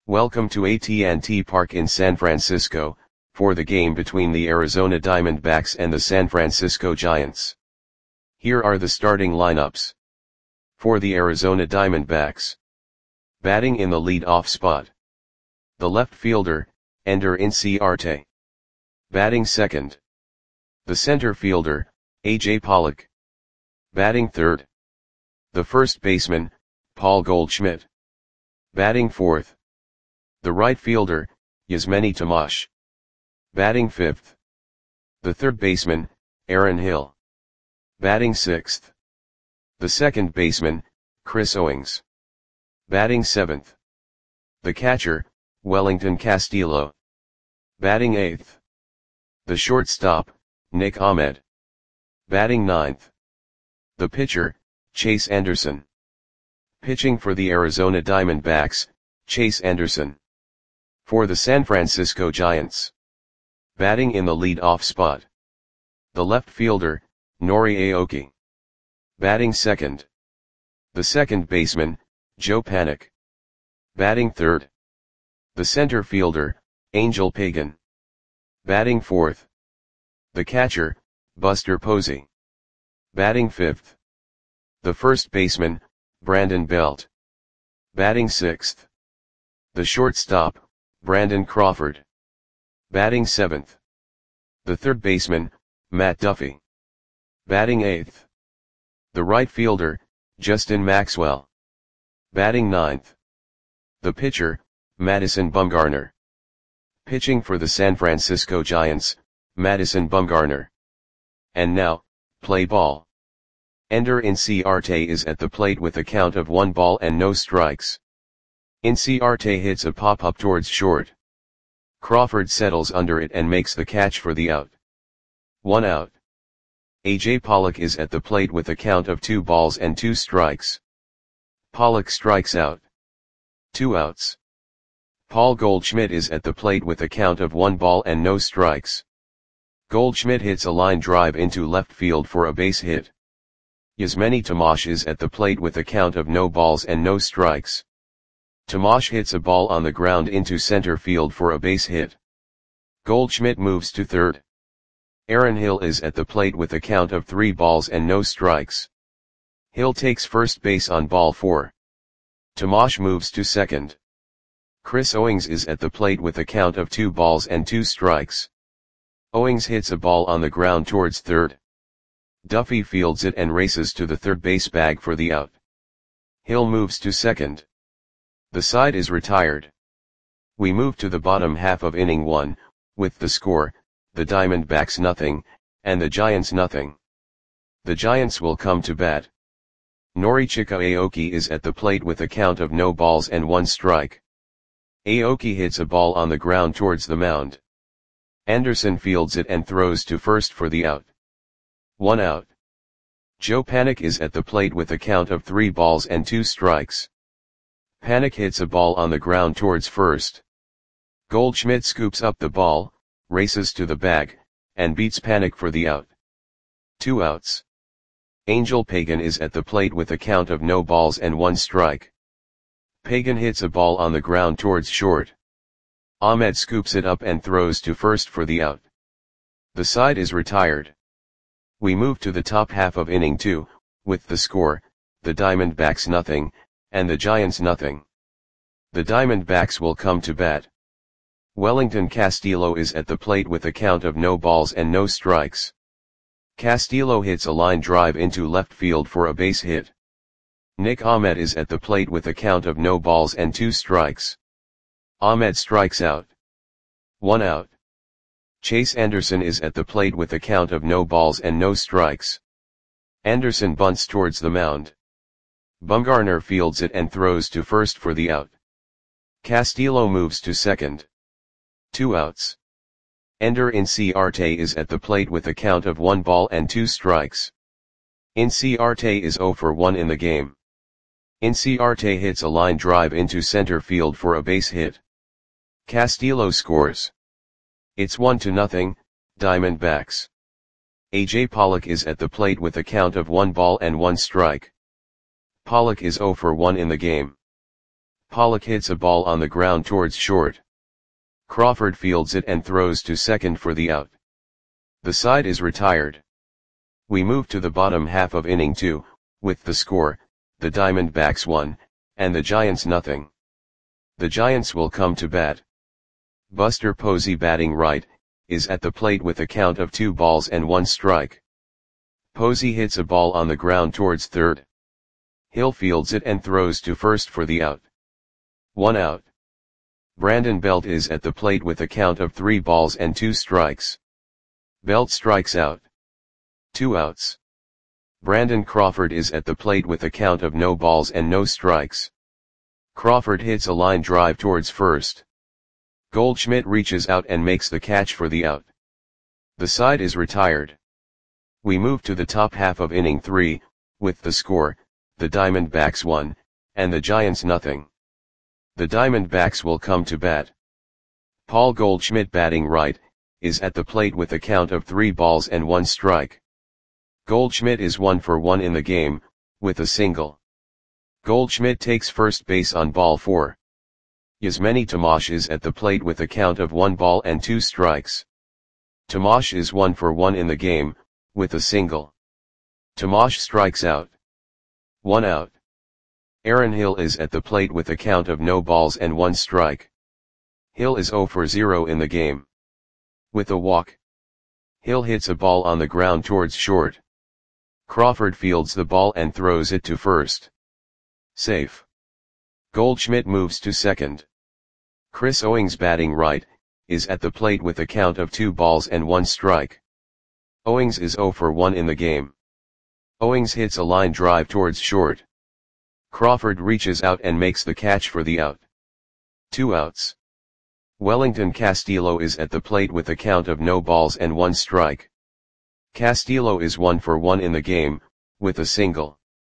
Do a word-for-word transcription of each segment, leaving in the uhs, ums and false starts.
Welcome to A T and T Park in San Francisco, for the game between the Arizona Diamondbacks and the San Francisco Giants. Here are the starting lineups. For the Arizona Diamondbacks. Batting in the lead-off spot. The left fielder, Ender Inciarte. Batting second. The center fielder, A J Pollock. Batting third. The first baseman, Paul Goldschmidt. Batting fourth. The right fielder, Yasmany Tomas. Batting fifth. The third baseman, Aaron Hill. Batting sixth. The second baseman, Chris Owings. Batting seventh. The catcher, Wellington Castillo. Batting eighth. The shortstop, Nick Ahmed. Batting ninth. The pitcher, Chase Anderson. Pitching for the Arizona Diamondbacks, Chase Anderson. For the San Francisco Giants. Batting in the lead-off spot. The left fielder, Nori Aoki. Batting second. The second baseman, Joe Panik. Batting third. The center fielder, Angel Pagan. Batting fourth. The catcher, Buster Posey. Batting fifth. The first baseman, Brandon Belt. Batting sixth. The shortstop, Brandon Crawford. Batting seventh. The third baseman, Matt Duffy. Batting eighth. The right fielder, Justin Maxwell. Batting ninth. The pitcher, Madison Bumgarner. Pitching for the San Francisco Giants, Madison Bumgarner. And now, play ball. Ender Inciarte is at the plate with a count of one ball and no strikes. Inciarte hits a pop-up towards short. Crawford settles under it and makes the catch for the out. One out. A J Pollock is at the plate with a count of two balls and two strikes. Pollock strikes out. Two outs. Paul Goldschmidt is at the plate with a count of one ball and no strikes. Goldschmidt hits a line drive into left field for a base hit. Yasmany Tomas is at the plate with a count of no balls and no strikes. Tomas hits a ball on the ground into center field for a base hit. Goldschmidt moves to third. Aaron Hill is at the plate with a count of three balls and no strikes. Hill takes first base on ball four. Tomas moves to second. Chris Owings is at the plate with a count of two balls and two strikes. Owings hits a ball on the ground towards third. Duffy fields it and races to the third base bag for the out. Hill moves to second. The side is retired. We move to the bottom half of inning one, with the score, the Diamondbacks nothing, and the Giants nothing. The Giants will come to bat. Norichika Aoki is at the plate with a count of no balls and one strike. Aoki hits a ball on the ground towards the mound. Anderson fields it and throws to first for the out. One out. Joe Panik is at the plate with a count of three balls and two strikes. Panik hits a ball on the ground towards first. Goldschmidt scoops up the ball, races to the bag, and beats Panik for the out. Two outs. Angel Pagan is at the plate with a count of no balls and one strike. Pagan hits a ball on the ground towards short. Ahmed scoops it up and throws to first for the out. The side is retired. We move to the top half of inning two, with the score, the Diamondbacks nothing, and the Giants nothing. The Diamondbacks will come to bat. Wellington Castillo is at the plate with a count of no balls and no strikes. Castillo hits a line drive into left field for a base hit. Nick Ahmed is at the plate with a count of no balls and two strikes. Ahmed strikes out. One out. Chase Anderson is at the plate with a count of no balls and no strikes. Anderson bunts towards the mound. Bumgarner fields it and throws to first for the out. Castillo moves to second. Two outs. Ender Inciarte is at the plate with a count of one ball and two strikes. Inciarte is zero for one in the game. Inciarte hits a line drive into center field for a base hit. Castillo scores. It's one to nothing, Diamondbacks. A J Pollock is at the plate with a count of one ball and one strike. Pollock is zero for one in the game. Pollock hits a ball on the ground towards short. Crawford fields it and throws to second for the out. The side is retired. We move to the bottom half of inning two, with the score, the Diamondbacks one, and the Giants nothing. The Giants will come to bat. Buster Posey, batting right, is at the plate with a count of two balls and one strike. Posey hits a ball on the ground towards third. Hill fields it and throws to first for the out. One out. Brandon Belt is at the plate with a count of three balls and two strikes. Belt strikes out. Two outs. Brandon Crawford is at the plate with a count of no balls and no strikes. Crawford hits a line drive towards first. Goldschmidt reaches out and makes the catch for the out. The side is retired. We move to the top half of inning three, with the score, the Diamondbacks one, and the Giants nothing. The Diamondbacks will come to bat. Paul Goldschmidt, batting right, is at the plate with a count of three balls and one strike. Goldschmidt is one for one in the game, with a single. Goldschmidt takes first base on ball four. Yasmani Tomasz is at the plate with a count of one ball and two strikes. Tomasz is one for one in the game, with a single. Tomasz strikes out. One out. Aaron Hill is at the plate with a count of no balls and one strike. Hill is zero for zero in the game. With a walk. Hill hits a ball on the ground towards short. Crawford fields the ball and throws it to first. Safe. Goldschmidt moves to second. Chris Owings, batting right, is at the plate with a count of two balls and one strike. Owings is zero for one in the game. Owings hits a line drive towards short. Crawford reaches out and makes the catch for the out. Two outs. Wellington Castillo is at the plate with a count of no balls and one strike. Castillo is one for one in the game, with a single.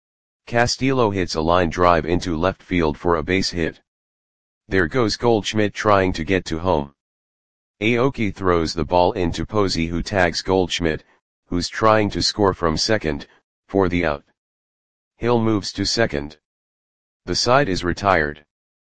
Castillo hits a line drive into left field for a base hit. There goes Goldschmidt trying to get to home. Aoki throws the ball into Posey, who tags Goldschmidt, who's trying to score from second, for the out. Hill moves to second. The side is retired.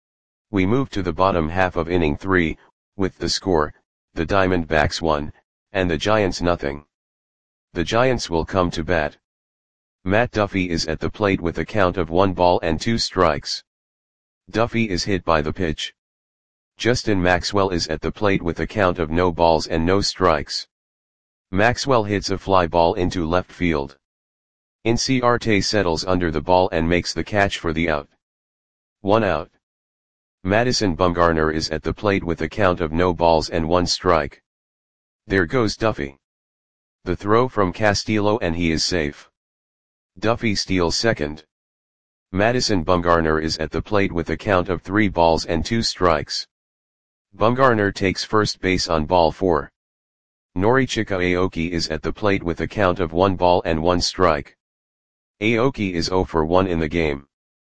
We move to the bottom half of inning three, with the score, the Diamondbacks one, and the Giants nothing. The Giants will come to bat. Matt Duffy is at the plate with a count of one ball and two strikes. Duffy is hit by the pitch. Justin Maxwell is at the plate with a count of no balls and no strikes. Maxwell hits a fly ball into left field. Inciarte settles under the ball and makes the catch for the out. One out. Madison Bumgarner is at the plate with a count of no balls and one strike. There goes Duffy. The throw from Castillo and he is safe. Duffy steals second. Madison Bumgarner is at the plate with a count of three balls and two strikes. Bumgarner takes first base on ball four. Norichika Aoki is at the plate with a count of one ball and one strike. Aoki is zero for one in the game.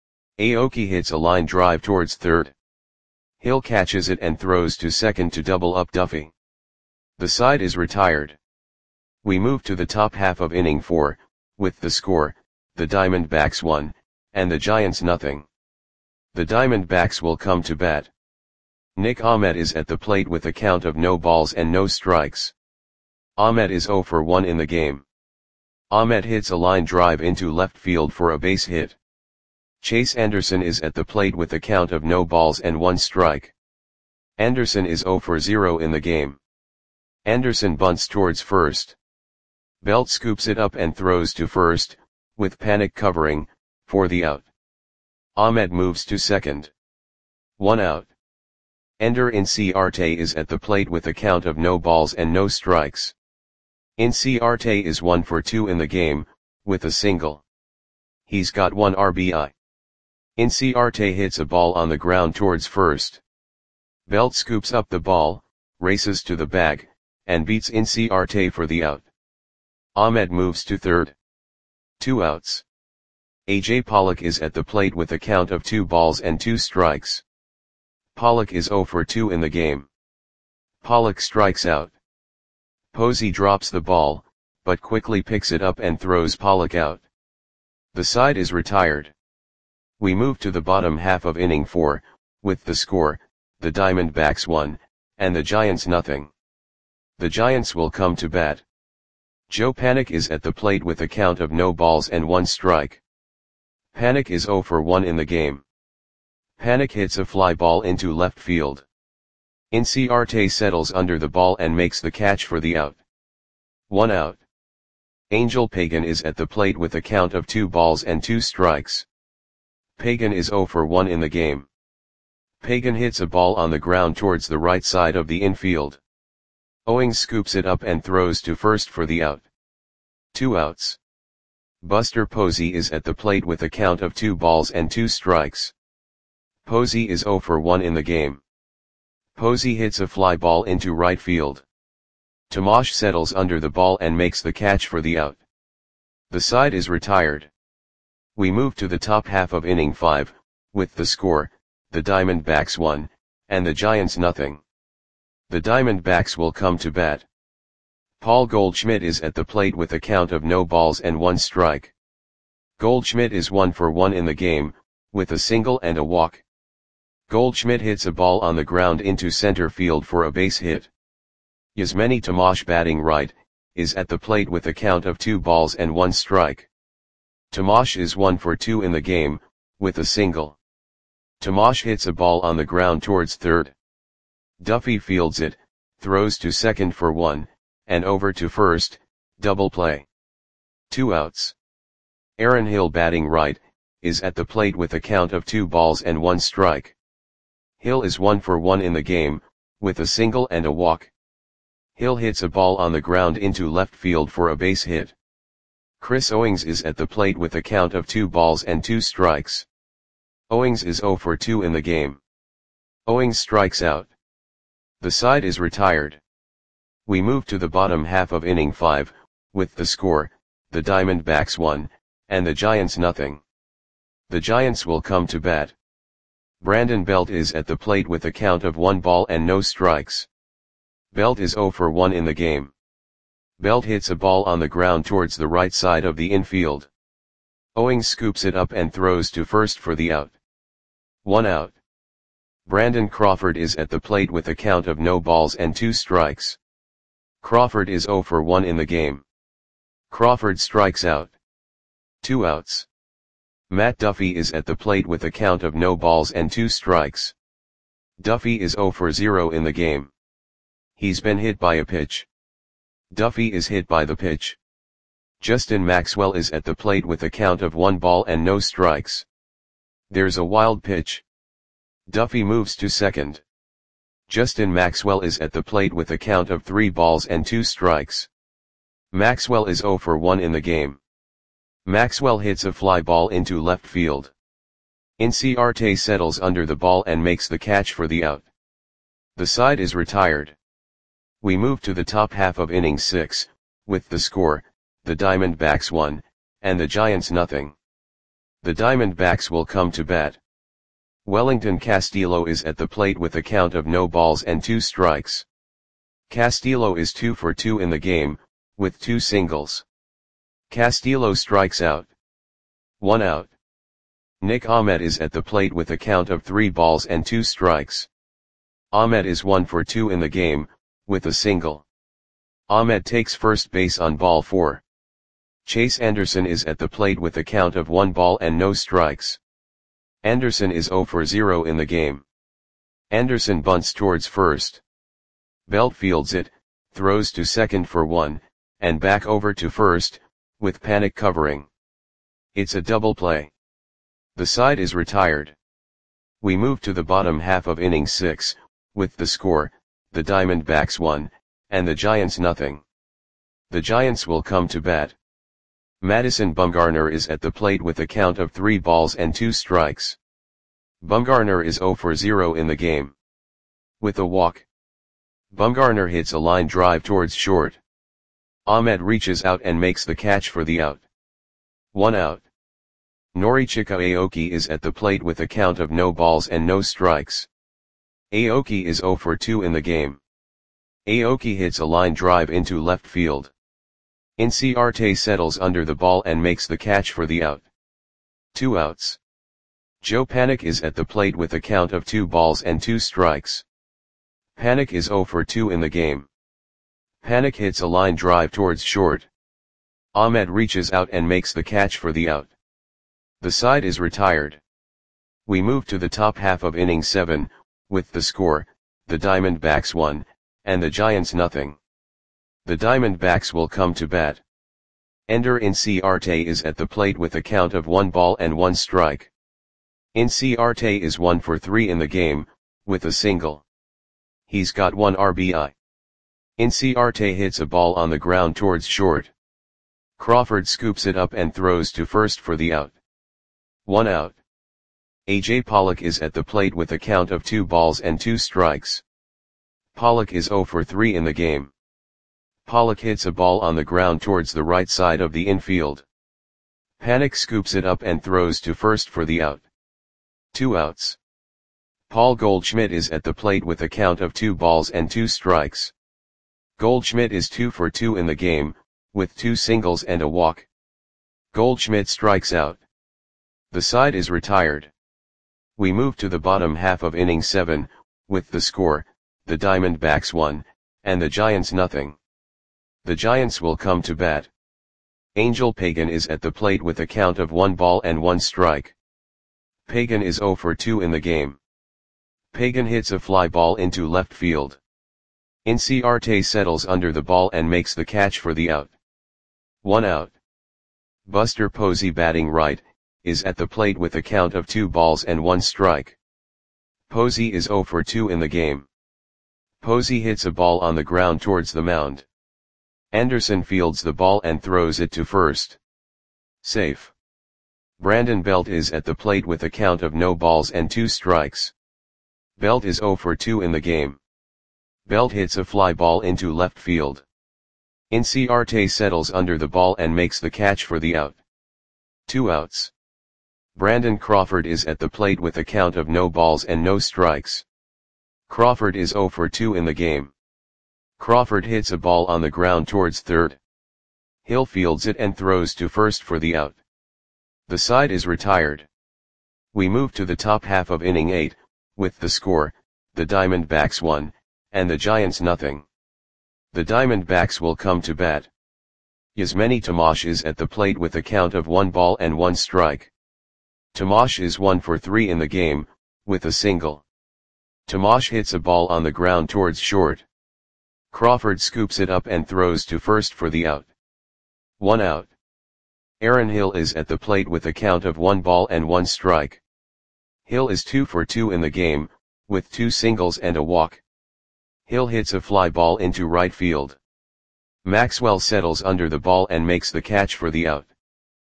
Aoki hits a line drive towards third. Hill catches it and throws to second to double up Duffy. The side is retired. We move to the top half of inning four, with the score, the Diamondbacks one, and the Giants nothing. The Diamondbacks will come to bat. Nick Ahmed is at the plate with a count of no balls and no strikes. Ahmed is zero for one in the game. Ahmed hits a line drive into left field for a base hit. Chase Anderson is at the plate with a count of no balls and one strike. Anderson is zero for zero in the game. Anderson bunts towards first. Belt scoops it up and throws to first, with Panic covering, for the out. Ahmed moves to second. One out. Ender Inciarte is at the plate with a count of no balls and no strikes. Inciarte is one for two in the game, with a single. He's got one R B I. Inciarte hits a ball on the ground towards first. Belt scoops up the ball, races to the bag, and beats Inciarte for the out. Ahmed moves to third. Two outs. A J Pollock is at the plate with a count of two balls and two strikes. Pollock is zero for two in the game. Pollock strikes out. Posey drops the ball, but quickly picks it up and throws Pollock out. The side is retired. We move to the bottom half of inning four, With the score, the Diamondbacks won, and the Giants nothing. The Giants will come to bat. Joe Panik is at the plate with a count of no balls and one strike. Panik is zero for one in the game. Panik hits a fly ball into left field. Inciarte settles under the ball and makes the catch for the out. One out. Angel Pagan is at the plate with a count of two balls and two strikes. Pagan is zero for one in the game. Pagan hits a ball on the ground towards the right side of the infield. Owings scoops it up and throws to first for the out. Two outs. Buster Posey is at the plate with a count of two balls and two strikes. Posey is zero for one in the game. Posey hits a fly ball into right field. Tomash settles under the ball and makes the catch for the out. The side is retired. We move to the top half of inning five, with the score, the Diamondbacks won, and the Giants nothing. The Diamondbacks will come to bat. Paul Goldschmidt is at the plate with a count of no balls and one strike. Goldschmidt is one for one in the game, with a single and a walk. Goldschmidt hits a ball on the ground into center field for a base hit. Yasmani Tomash, batting right, is at the plate with a count of two balls and one strike. Tomash is one for two in the game, with a single. Tomash hits a ball on the ground towards third. Duffy fields it, throws to second for one, and over to first, double play. Two outs. Aaron Hill, batting right, is at the plate with a count of two balls and one strike. Hill is one for one in the game, with a single and a walk. Hill hits a ball on the ground into left field for a base hit. Chris Owings is at the plate with a count of two balls and two strikes. Owings is zero for two in the game. Owings strikes out. The side is retired. We move to the bottom half of inning five, with the score, the Diamondbacks won, and the Giants nothing. The Giants will come to bat. Brandon Belt is at the plate with a count of one ball and no strikes. Belt is zero for one in the game. Belt hits a ball on the ground towards the right side of the infield. Owings scoops it up and throws to first for the out. One out. Brandon Crawford is at the plate with a count of no balls and two strikes. Crawford is zero for one in the game. Crawford strikes out. Two outs. Matt Duffy is at the plate with a count of no balls and two strikes. Duffy is zero for zero in the game. He's been hit by a pitch. Duffy is hit by the pitch. Justin Maxwell is at the plate with a count of one ball and no strikes. There's a wild pitch. Duffy moves to second. Justin Maxwell is at the plate with a count of three balls and two strikes. Maxwell is zero for one in the game. Maxwell hits a fly ball into left field. Inciarte settles under the ball and makes the catch for the out. The side is retired. We move to the top half of inning six, with the score, the Diamondbacks won, and the Giants nothing. The Diamondbacks will come to bat. Wellington Castillo is at the plate with a count of no balls and two strikes. Castillo is two for two in the game, with two singles. Castillo strikes out. One out. Nick Ahmed is at the plate with a count of three balls and two strikes. Ahmed is one for two in the game, with a single. Ahmed takes first base on ball four. Chase Anderson is at the plate with a count of one ball and no strikes. Anderson is zero for zero in the game. Anderson bunts towards first. Belt fields it, throws to second for one, and back over to first, with Panik covering. It's a double play. The side is retired. We move to the bottom half of inning six, with the score, the Diamondbacks won, and the Giants nothing. The Giants will come to bat. Madison Bumgarner is at the plate with a count of three balls and two strikes. Bumgarner is zero for zero in the game. With a walk. Bumgarner hits a line drive towards short. Ahmed reaches out and makes the catch for the out. One out. Norichika Aoki is at the plate with a count of no balls and no strikes. Aoki is zero for two in the game. Aoki hits a line drive into left field. Inciarte settles under the ball and makes the catch for the out. Two outs. Joe Panik is at the plate with a count of two balls and two strikes. Panik is zero for two in the game. Panik hits a line drive towards short. Ahmed reaches out and makes the catch for the out. The side is retired. We move to the top half of inning seven, with the score, the Diamondbacks one, and the Giants nothing. The Diamondbacks will come to bat. Ender Inciarte is at the plate with a count of one ball and one strike. Inciarte is one for three in the game, with a single. He's got one R B I. Inciarte hits a ball on the ground towards short. Crawford scoops it up and throws to first for the out. One out. A J Pollock is at the plate with a count of two balls and two strikes. Pollock is zero for three in the game. Pollock hits a ball on the ground towards the right side of the infield. Panik scoops it up and throws to first for the out. Two outs. Paul Goldschmidt is at the plate with a count of two balls and two strikes. Goldschmidt is two for two in the game, with two singles and a walk. Goldschmidt strikes out. The side is retired. We move to the bottom half of inning seven, with the score, the Diamondbacks one, and the Giants nothing. The Giants will come to bat. Angel Pagan is at the plate with a count of one ball and one strike. Pagan is zero for two in the game. Pagan hits a fly ball into left field. Inciarte settles under the ball and makes the catch for the out. One out. Buster Posey, batting right, is at the plate with a count of two balls and one strike. Posey is zero for two in the game. Posey hits a ball on the ground towards the mound. Anderson fields the ball and throws it to first. Safe. Brandon Belt is at the plate with a count of no balls and two strikes. Belt is zero for two in the game. Belt hits a fly ball into left field. Inciarte settles under the ball and makes the catch for the out. Two outs. Brandon Crawford is at the plate with a count of no balls and no strikes. Crawford is zero for two in the game. Crawford hits a ball on the ground towards third. Hill fields it and throws to first for the out. The side is retired. We move to the top half of inning eight, with the score, the Diamondbacks one, and the Giants nothing. The Diamondbacks will come to bat. Yasmani Tomash is at the plate with a count of one ball and one strike. Tomash is one for three in the game, with a single. Tomash hits a ball on the ground towards short. Crawford scoops it up and throws to first for the out. One out. Aaron Hill is at the plate with a count of one ball and one strike. Hill is two for two in the game, with two singles and a walk. Hill hits a fly ball into right field. Maxwell settles under the ball and makes the catch for the out.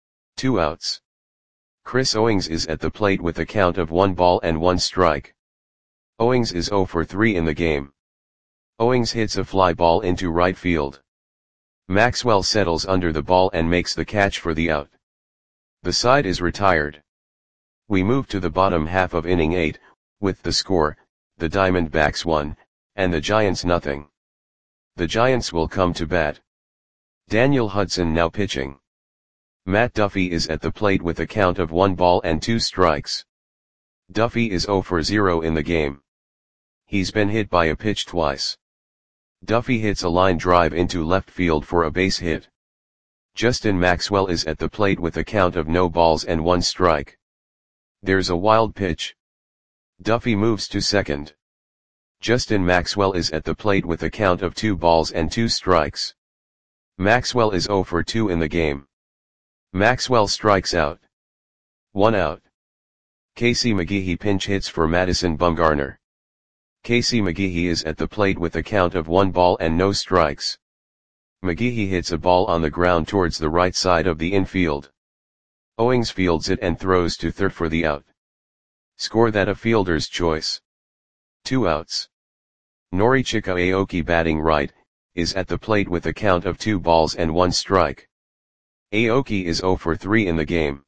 Two outs. Chris Owings is at the plate with a count of one ball and one strike. Owings is zero for three in the game. Owings hits a fly ball into right field. Maxwell settles under the ball and makes the catch for the out. The side is retired. We move to the bottom half of inning eight, with the score, the Diamondbacks one, and the Giants nothing. The Giants will come to bat. Daniel Hudson now pitching. Matt Duffy is at the plate with a count of one ball and two strikes. Duffy is zero for zero in the game. He's been hit by a pitch twice. Duffy hits a line drive into left field for a base hit. Justin Maxwell is at the plate with a count of no balls and one strike. There's a wild pitch. Duffy moves to second. Justin Maxwell is at the plate with a count of two balls and two strikes. Maxwell is zero for two in the game. Maxwell strikes out. One out. Casey McGehee pinch hits for Madison Bumgarner. Casey McGehee is at the plate with a count of one ball and no strikes. McGehee hits a ball on the ground towards the right side of the infield. Owings fields it and throws to third for the out. Score that a fielder's choice. Two outs. Norichika Aoki, batting right, is at the plate with a count of two balls and one strike. Aoki is zero for three in the game.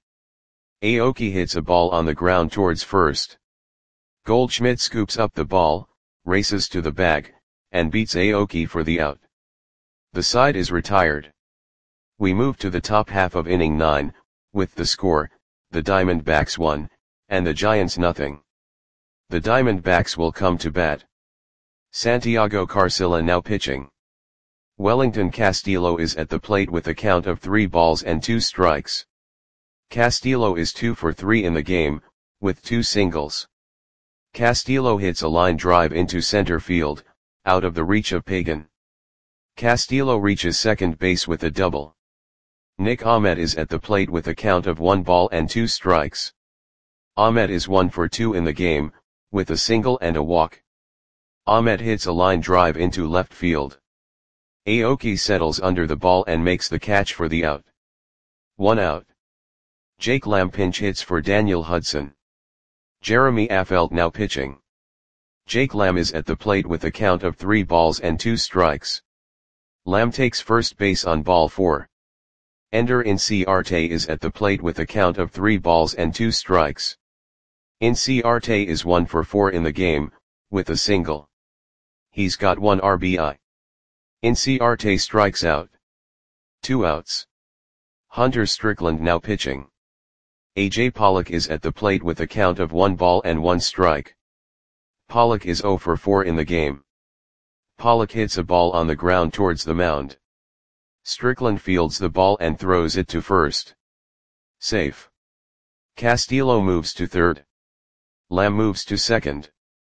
Aoki hits a ball on the ground towards first. Goldschmidt scoops up the ball, races to the bag, and beats Aoki for the out. The side is retired. We move to the top half of inning nine, with the score, the Diamondbacks one, and the Giants nothing. The Diamondbacks will come to bat. Santiago Carcilla now pitching. Wellington Castillo is at the plate with a count of three balls and two strikes. Castillo is two for three in the game, with two singles. Castillo hits a line drive into center field, out of the reach of Pagan. Castillo reaches second base with a double. Nick Ahmed is at the plate with a count of one ball and two strikes. Ahmed is one for two in the game, with a single and a walk. Ahmed hits a line drive into left field. Aoki settles under the ball and makes the catch for the out. One out. Jake Lamb pinch hits for Daniel Hudson. Jeremy Affeldt now pitching. Jake Lamb is at the plate with a count of three balls and two strikes. Lamb takes first base on ball four. Ender Inciarte is at the plate with a count of three balls and two strikes. Inciarte is one for four in the game, with a single. He's got one R B I. Inciarte strikes out. Two outs. Hunter Strickland now pitching. A J Pollock is at the plate with a count of one ball and one strike. Pollock is zero for four in the game. Pollock hits a ball on the ground towards the mound. Strickland fields the ball and throws it to first. Safe. Castillo moves to third. Lamb moves to second.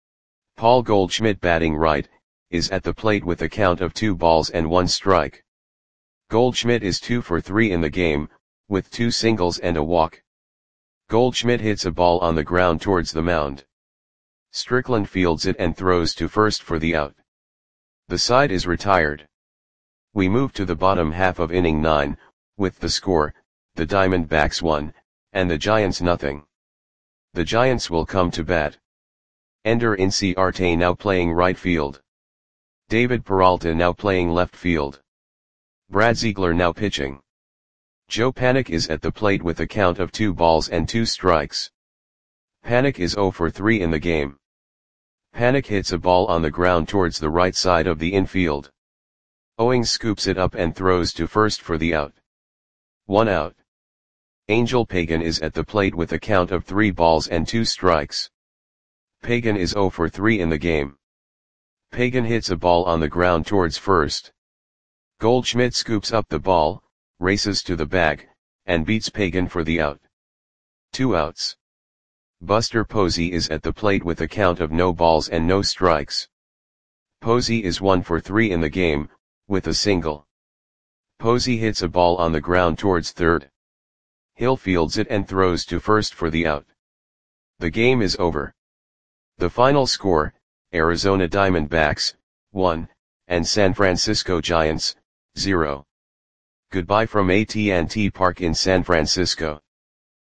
Paul Goldschmidt batting right, is at the plate with a count of two balls and one strike. Goldschmidt is two for three in the game, with two singles and a walk. Goldschmidt hits a ball on the ground towards the mound. Strickland fields it and throws to first for the out. The side is retired. We move to the bottom half of inning nine, with the score, the Diamondbacks one, and the Giants nothing. The Giants will come to bat. Ender Inciarte now playing right field. David Peralta now playing left field. Brad Ziegler now pitching. Joe Panik is at the plate with a count of two balls and two strikes. Panik is zero for three in the game. Panik hits a ball on the ground towards the right side of the infield. Owings scoops it up and throws to first for the out. One out. Angel Pagan is at the plate with a count of three balls and two strikes. Pagan is zero for three in the game. Pagan hits a ball on the ground towards first. Goldschmidt scoops up the ball, races to the bag, and beats Pagan for the out. Two outs. Buster Posey is at the plate with a count of no balls and no strikes. Posey is one for three in the game, with a single. Posey hits a ball on the ground towards third. Hill fields it and throws to first for the out. The game is over. The final score, Arizona Diamondbacks, one, and San Francisco Giants, zero. Goodbye from A T and T Park in San Francisco.